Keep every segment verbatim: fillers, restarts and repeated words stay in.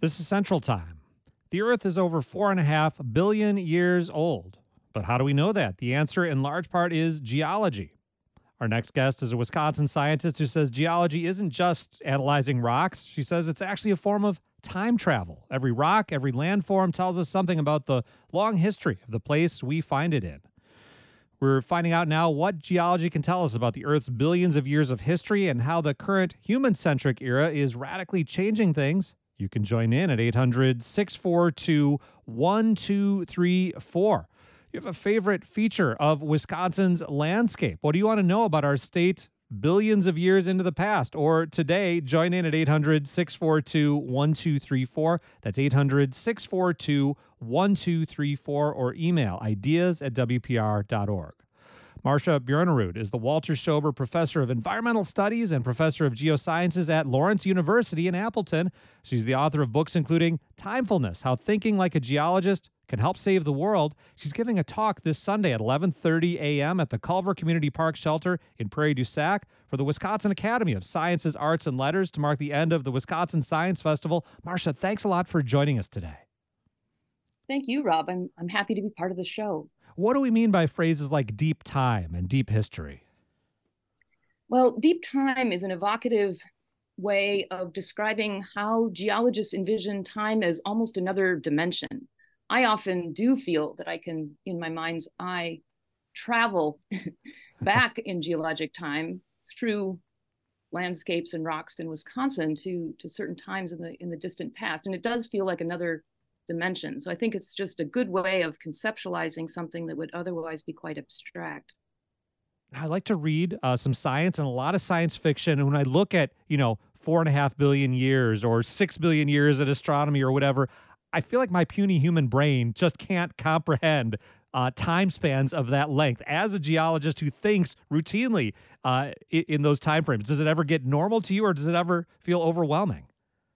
This is Central Time. The Earth is over four and a half billion years old. But how do we know that? The answer, in large part, is geology. Our next guest is a Wisconsin scientist who says geology isn't just analyzing rocks. She says it's actually a form of time travel. Every rock, every landform tells us something about the long history of the place we find it in. We're finding out now what geology can tell us about the Earth's billions of years of history and how the current human-centric era is radically changing things. You can join in at eight hundred, six four two, one two three four. You have a favorite feature of Wisconsin's landscape. What do you want to know about our state billions of years into the past? Or today, join in at eight hundred, six four two, one two three four. That's eight hundred, six four two, one two three four, or email ideas at w p r dot org. Marcia Bjornerud is the Walter Schober Professor of Environmental Studies and Professor of Geosciences at Lawrence University in Appleton. She's the author of books including Timefulness, How Thinking Like a Geologist Can Help Save the World. She's giving a talk this Sunday at eleven thirty a.m. at the Culver Community Park Shelter in Prairie du Sac for the Wisconsin Academy of Sciences, Arts, and Letters to mark the end of the Wisconsin Science Festival. Marcia, thanks a lot for joining us today. Thank you, Rob. I'm, I'm happy to be part of the show. What do we mean by phrases like deep time and deep history? Well, deep time is an evocative way of describing how geologists envision time as almost another dimension. I often do feel that I can, in my mind's eye, travel back in geologic time through landscapes and rocks in Wisconsin to, to certain times in the in the distant past. And it does feel like another dimension. So I think it's just a good way of conceptualizing something that would otherwise be quite abstract. I like to read uh, some science and a lot of science fiction. And when I look at, you know, four and a half billion years or six billion years in astronomy or whatever, I feel like my puny human brain just can't comprehend uh, time spans of that length. As a geologist who thinks routinely uh, in, in those time frames, does it ever get normal to you or does it ever feel overwhelming?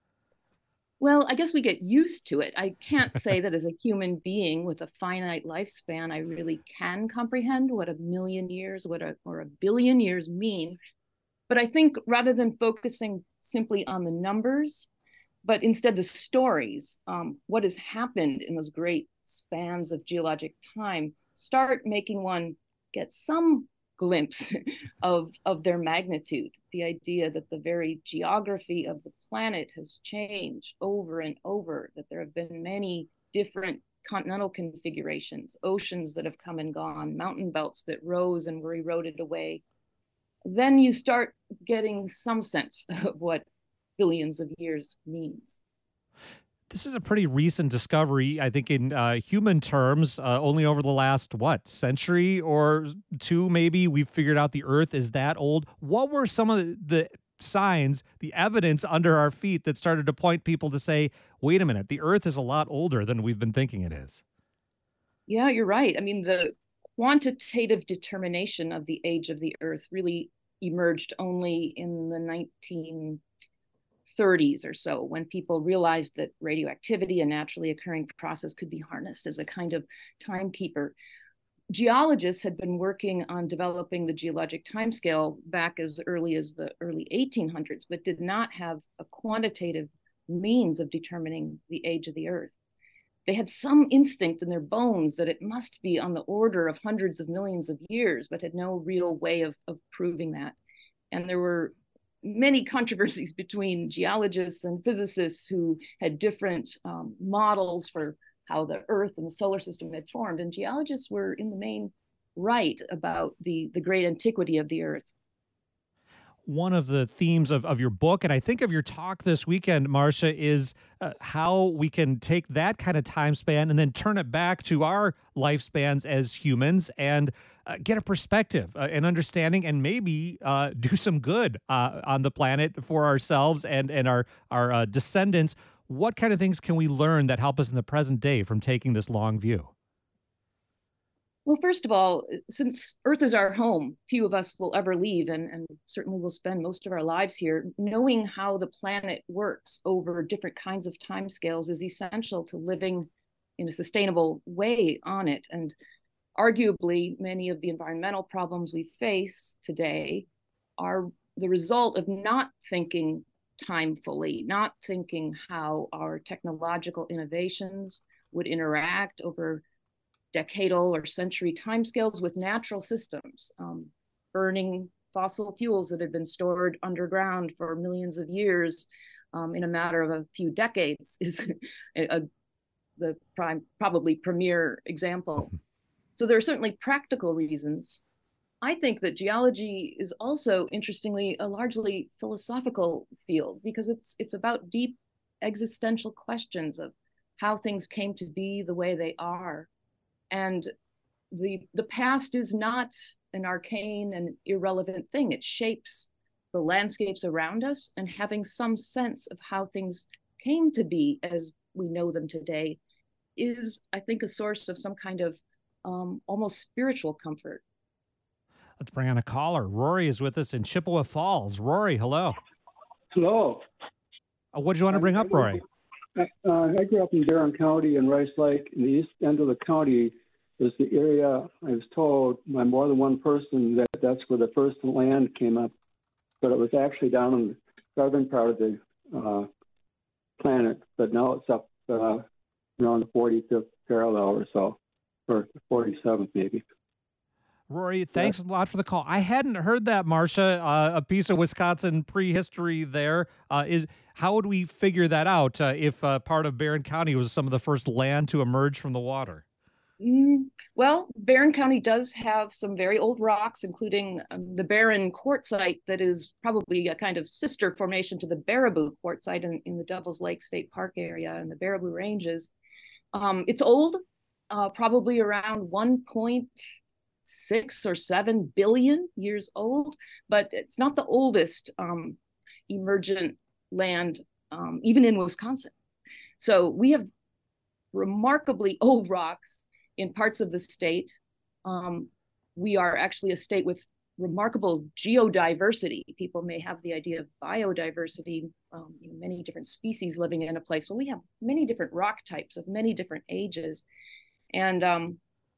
Well, I guess we get used to it. I can't say that as a human being with a finite lifespan, I really can comprehend what a million years what a, or a billion years mean. But I think rather than focusing simply on the numbers, but instead the stories, um, what has happened in those great spans of geologic time, start making one get some glimpse of, of their magnitude. The idea that the very geography of the planet has changed over and over, that there have been many different continental configurations, oceans that have come and gone, mountain belts that rose and were eroded away. Then you start getting some sense of what billions of years means. This is a pretty recent discovery, I think, in uh, human terms. Uh, only over the last, what, century or two, maybe, we've figured out the Earth is that old. What were some of the, the signs, the evidence under our feet that started to point people to say, wait a minute, the Earth is a lot older than we've been thinking it is? Yeah, you're right. I mean, the quantitative determination of the age of the Earth really emerged only in the nineteen thirties or so, when people realized that radioactivity, a naturally occurring process, could be harnessed as a kind of timekeeper. Geologists had been working on developing the geologic timescale back as early as the early eighteen hundreds, but did not have a quantitative means of determining the age of the Earth. They had some instinct in their bones that it must be on the order of hundreds of millions of years, but had no real way of, of proving that. And there were many controversies between geologists and physicists who had different um, models for how the Earth and the solar system had formed. And geologists were in the main right about the, the great antiquity of the Earth. One of the themes of, of your book, and I think of your talk this weekend, Marcia, is uh, how we can take that kind of time span and then turn it back to our lifespans as humans and uh, get a perspective, uh, an understanding, and maybe uh, do some good uh, on the planet for ourselves and, and our, our uh, descendants. What kind of things can we learn that help us in the present day from taking this long view? Well, first of all, since Earth is our home, few of us will ever leave, and, and certainly will spend most of our lives here. Knowing how the planet works over different kinds of timescales is essential to living in a sustainable way on it. And arguably, many of the environmental problems we face today are the result of not thinking time fully, not thinking how our technological innovations would interact over decadal or century timescales with natural systems, um, burning fossil fuels that had been stored underground for millions of years um, in a matter of a few decades is a, a, the prime, probably premier example. So there are certainly practical reasons. I think that geology is also, interestingly, a largely philosophical field because it's it's about deep existential questions of how things came to be the way they are. And the the past is not an arcane and irrelevant thing. It shapes the landscapes around us, and having some sense of how things came to be as we know them today is, I think, a source of some kind of um, almost spiritual comfort. Let's bring on a caller. Rory is with us in Chippewa Falls. Rory, hello. Hello. Uh, what do you want to bring I, up, Rory? I, uh, I grew up in Barron County in Rice Lake. In the east end of the county is the area, I was told by more than one person, that that's where the first land came up. But it was actually down in the southern part of the uh, planet. But now it's up uh, around the forty-fifth parallel or so, or forty-seventh maybe. Rory, thanks a lot for the call. I hadn't heard that, Marcia, uh, a piece of Wisconsin prehistory there. Uh, is how would we figure that out uh, if uh, part of Barron County was some of the first land to emerge from the water? Mm, well, Barron County does have some very old rocks, including um, the Barron Quartzite that is probably a kind of sister formation to the Baraboo Quartzite in, in the Devils Lake State Park area and the Baraboo Ranges. Um, it's old, uh, probably around one point six or seven billion years old, but it's not the oldest um, emergent land, um, even in Wisconsin. So we have remarkably old rocks in parts of the state. Um, we are actually a state with remarkable geodiversity. People may have the idea of biodiversity, um, you know, many different species living in a place. Well, we have many different rock types of many different ages. And um,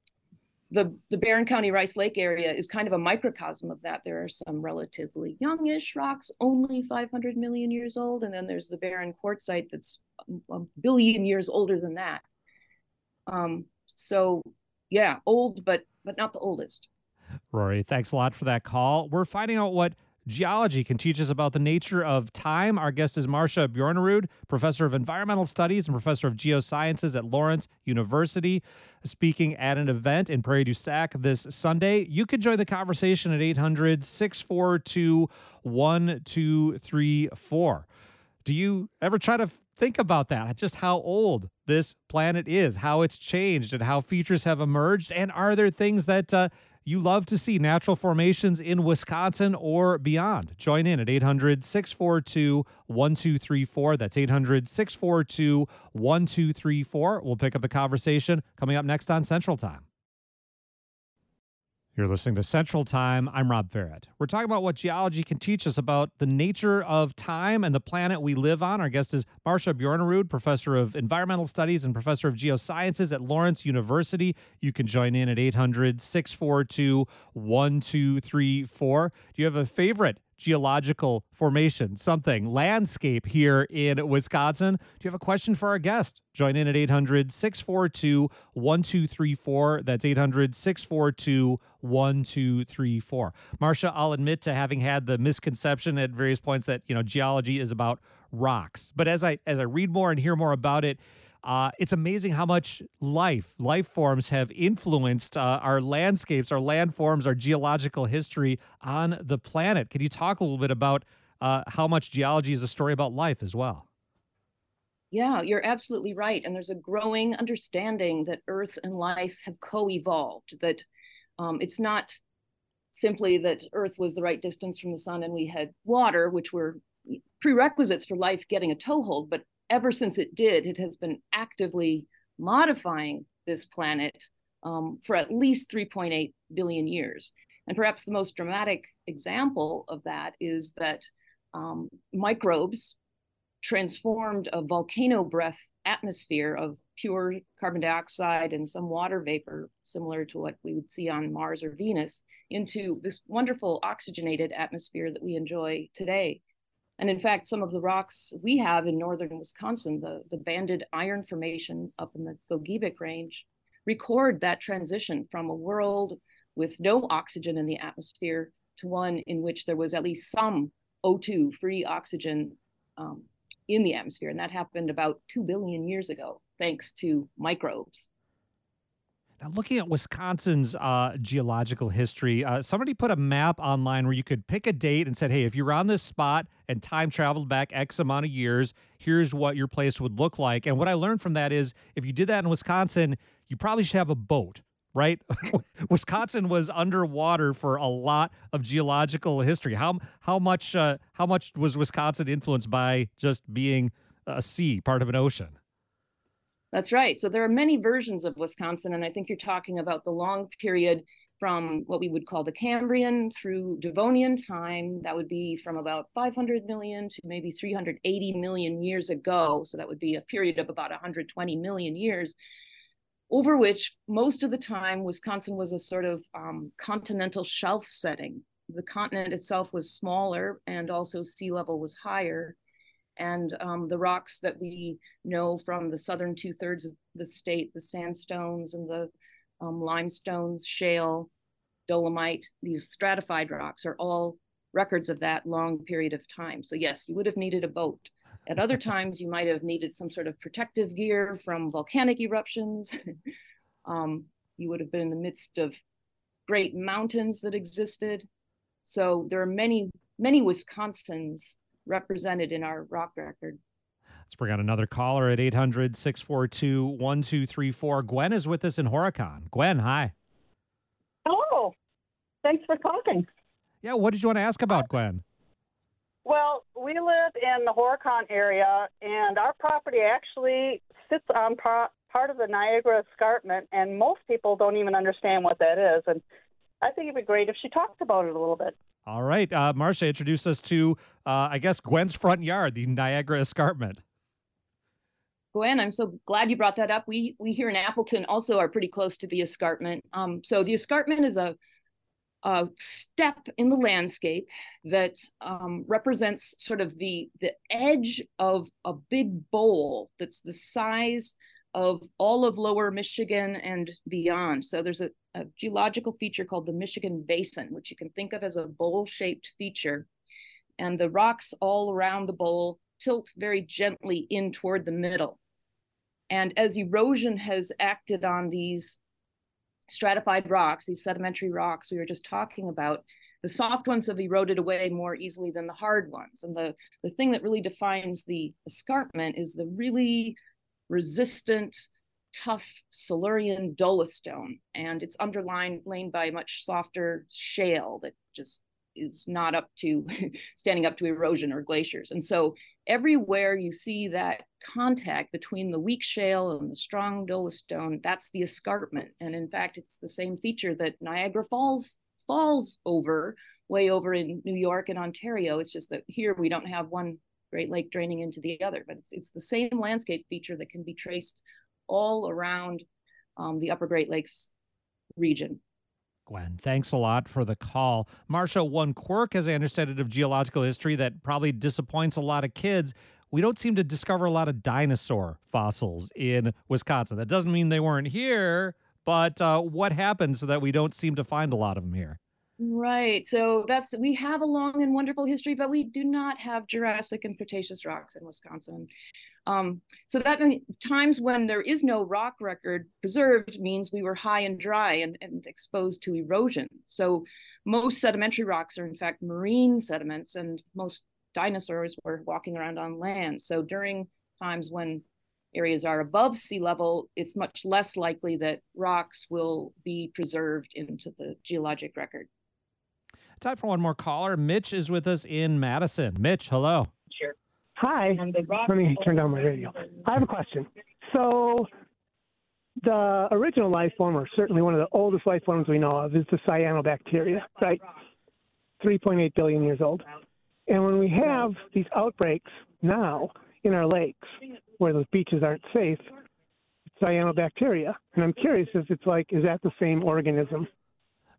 the, the Barron County Rice Lake area is kind of a microcosm of that. There are some relatively youngish rocks, only five hundred million years old. And then there's the Barron Quartzite that's a billion years older than that. Um, so yeah, old, but but not the oldest. Rory, thanks a lot for that call. We're finding out what geology can teach us about the nature of time. Our guest is Marcia Bjornerud, professor of environmental studies and professor of geosciences at Lawrence University, speaking at an event in Prairie du Sac this Sunday. You can join the conversation at eight hundred, six four two, one two three four. Do you ever try to think about that, just how old this planet is, how it's changed, and how features have emerged? And are there things that uh, you love to see, natural formations in Wisconsin or beyond? Join in at eight hundred, six four two, one two three four. That's eight hundred, six four two, one two three four. We'll pick up the conversation coming up next on Central Time. You're listening to Central Time. I'm Rob Farrett. We're talking about what geology can teach us about the nature of time and the planet we live on. Our guest is Marcia Bjornerud, professor of environmental studies and professor of geosciences at Lawrence University. You can join in at eight hundred, six four two, one two three four. Do you have a favorite geological formation, something, landscape here in Wisconsin? Do you have a question for our guest? Join in at eight hundred, six four two, one two three four. That's eight hundred, six four two, one two three four. Marcia, I'll admit to having had the misconception at various points that, you know, geology is about rocks. But as I as I read more and hear more about it, Uh, it's amazing how much life, life forms have influenced uh, our landscapes, our landforms, our geological history on the planet. Can you talk a little bit about uh, how much geology is a story about life as well? Yeah, you're absolutely right. And there's a growing understanding that Earth and life have co-evolved, that um, it's not simply that Earth was the right distance from the sun and we had water, which were prerequisites for life getting a toehold, but ever since it did, it has been actively modifying this planet um, for at least three point eight billion years. And perhaps the most dramatic example of that is that um, microbes transformed a volcano breath atmosphere of pure carbon dioxide and some water vapor, similar to what we would see on Mars or Venus, into this wonderful oxygenated atmosphere that we enjoy today. And in fact, some of the rocks we have in northern Wisconsin, the, the banded iron formation up in the Gogebic Range, record that transition from a world with no oxygen in the atmosphere to one in which there was at least some O two, free oxygen, um, in the atmosphere. And that happened about two billion years ago, thanks to microbes. Now, looking at Wisconsin's uh, geological history, uh, somebody put a map online where you could pick a date and said, hey, if you're on this spot and time traveled back X amount of years, here's what your place would look like. And what I learned from that is if you did that in Wisconsin, you probably should have a boat, right? Wisconsin was underwater for a lot of geological history. How how much uh, how much was Wisconsin influenced by just being a sea, part of an ocean? That's right. So there are many versions of Wisconsin, and I think you're talking about the long period from what we would call the Cambrian through Devonian time. That would be from about five hundred million to maybe three hundred eighty million years ago. So that would be a period of about one hundred twenty million years, over which most of the time Wisconsin was a sort of um, continental shelf setting. The continent itself was smaller and also sea level was higher. And um, the rocks that we know from the southern two thirds of the state, the sandstones and the um, limestones, shale, dolomite, these stratified rocks are all records of that long period of time. So yes, you would have needed a boat. At other times, you might have needed some sort of protective gear from volcanic eruptions. um, you would have been in the midst of great mountains that existed. So there are many, many Wisconsins represented in our rock record. Let's bring out another caller at eight hundred, six four two, one two three four. Gwen is with us in Horicon. Gwen, hi. Hello. Thanks for talking. Yeah, what did you want to ask about, Gwen? Well, we live in the Horicon area, and our property actually sits on par- part of the Niagara Escarpment, and most people don't even understand what that is. And I think it'd be great if she talked about it a little bit. All right. Uh, Marcia, introduce us to, uh, I guess, Gwen's front yard, the Niagara Escarpment. Gwen, I'm so glad you brought that up. We we here in Appleton also are pretty close to the escarpment. Um, so the escarpment is a, a step in the landscape that um, represents sort of the, the edge of a big bowl that's the size of all of lower Michigan and beyond. So there's a, a geological feature called the Michigan Basin, which you can think of as a bowl-shaped feature. And the rocks all around the bowl tilt very gently in toward the middle. And as erosion has acted on these stratified rocks, these sedimentary rocks we were just talking about, the soft ones have eroded away more easily than the hard ones. And the, the thing that really defines the escarpment is the really resistant, tough Silurian dolostone, and it's underlined by a much softer shale that just is not up to standing up to erosion or glaciers. And so everywhere you see that contact between the weak shale and the strong dolostone, that's the escarpment. And in fact, it's the same feature that Niagara Falls falls over, way over in New York and Ontario. It's just that here we don't have one Great Lake draining into the other, but it's, it's the same landscape feature that can be traced all around um, the Upper Great Lakes region. Gwen, thanks a lot for the call. Marcia, one quirk, as I understand it, of geological history that probably disappoints a lot of kids, we don't seem to discover a lot of dinosaur fossils in Wisconsin. That doesn't mean they weren't here, but uh, what happened so that we don't seem to find a lot of them here? Right. So that's, we have a long and wonderful history, but we do not have Jurassic and Cretaceous rocks in Wisconsin. Um, so that means times when there is no rock record preserved means we were high and dry and, and exposed to erosion. So most sedimentary rocks are in fact marine sediments, and most dinosaurs were walking around on land. So during times when areas are above sea level, it's much less likely that rocks will be preserved into the geologic record. Time for one more caller. Mitch is with us in Madison. Mitch, hello. Sure. Hi. Let me turn down my radio. I have a question. So the original life form, or certainly one of the oldest life forms we know of, is the cyanobacteria, right? three point eight billion years old. And when we have these outbreaks now in our lakes where those beaches aren't safe, it's cyanobacteria. And I'm curious if it's like, is that the same organism?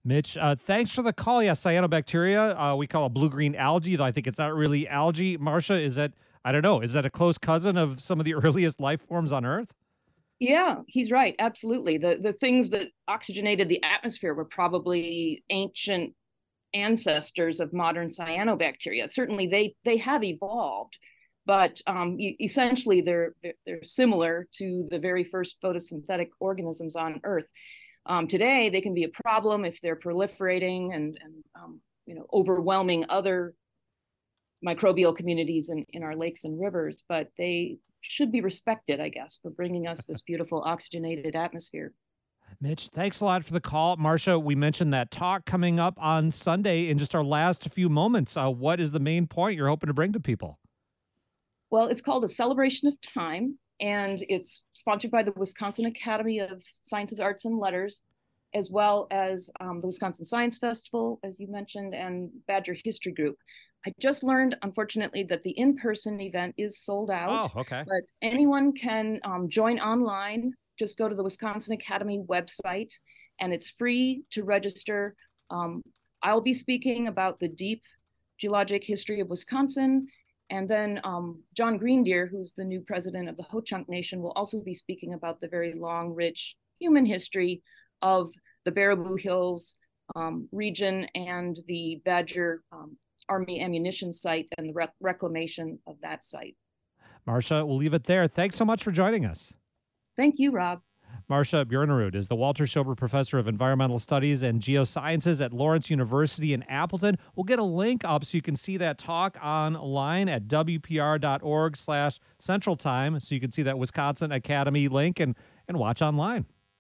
Mitch, uh, thanks for the call. Yeah, cyanobacteria, uh, we call it blue-green algae, though I think it's not really algae. Marcia, is that, I don't know, is that a close cousin of some of the earliest life forms on Earth? Yeah, he's right. Absolutely. The the things that oxygenated the atmosphere were probably ancient ancestors of modern cyanobacteria. Certainly, they they have evolved, but um, e- essentially they're they're similar to the very first photosynthetic organisms on Earth. Um, today, they can be a problem if they're proliferating and and um, you know overwhelming other microbial communities in, in our lakes and rivers, but they should be respected, I guess, for bringing us this beautiful oxygenated atmosphere. Mitch, thanks a lot for the call. Marcia, we mentioned that talk coming up on Sunday in just our last few moments. Uh, what is the main point you're hoping to bring to people? Well, it's called A Celebration of Time, and it's sponsored by the Wisconsin Academy of Sciences, Arts, and Letters, as well as um, the Wisconsin Science Festival, as you mentioned, and Badger History Group. I just learned, unfortunately, that the in-person event is sold out. Oh, okay. But anyone can um, join online. Just go to the Wisconsin Academy website, and it's free to register. Um, I'll be speaking about the deep geologic history of Wisconsin. And then um, John Greendeer, who's the new president of the Ho-Chunk Nation, will also be speaking about the very long, rich human history of the Baraboo Hills um, region and the Badger um, Army ammunition site and the rec- reclamation of that site. Marcia, we'll leave it there. Thanks so much for joining us. Thank you, Rob. Marcia Bjornerud is the Walter Schober Professor of Environmental Studies and Geosciences at Lawrence University in Appleton. We'll get a link up so you can see that talk online at W P R dot org slash Central Time, so you can see that Wisconsin Academy link and, and watch online.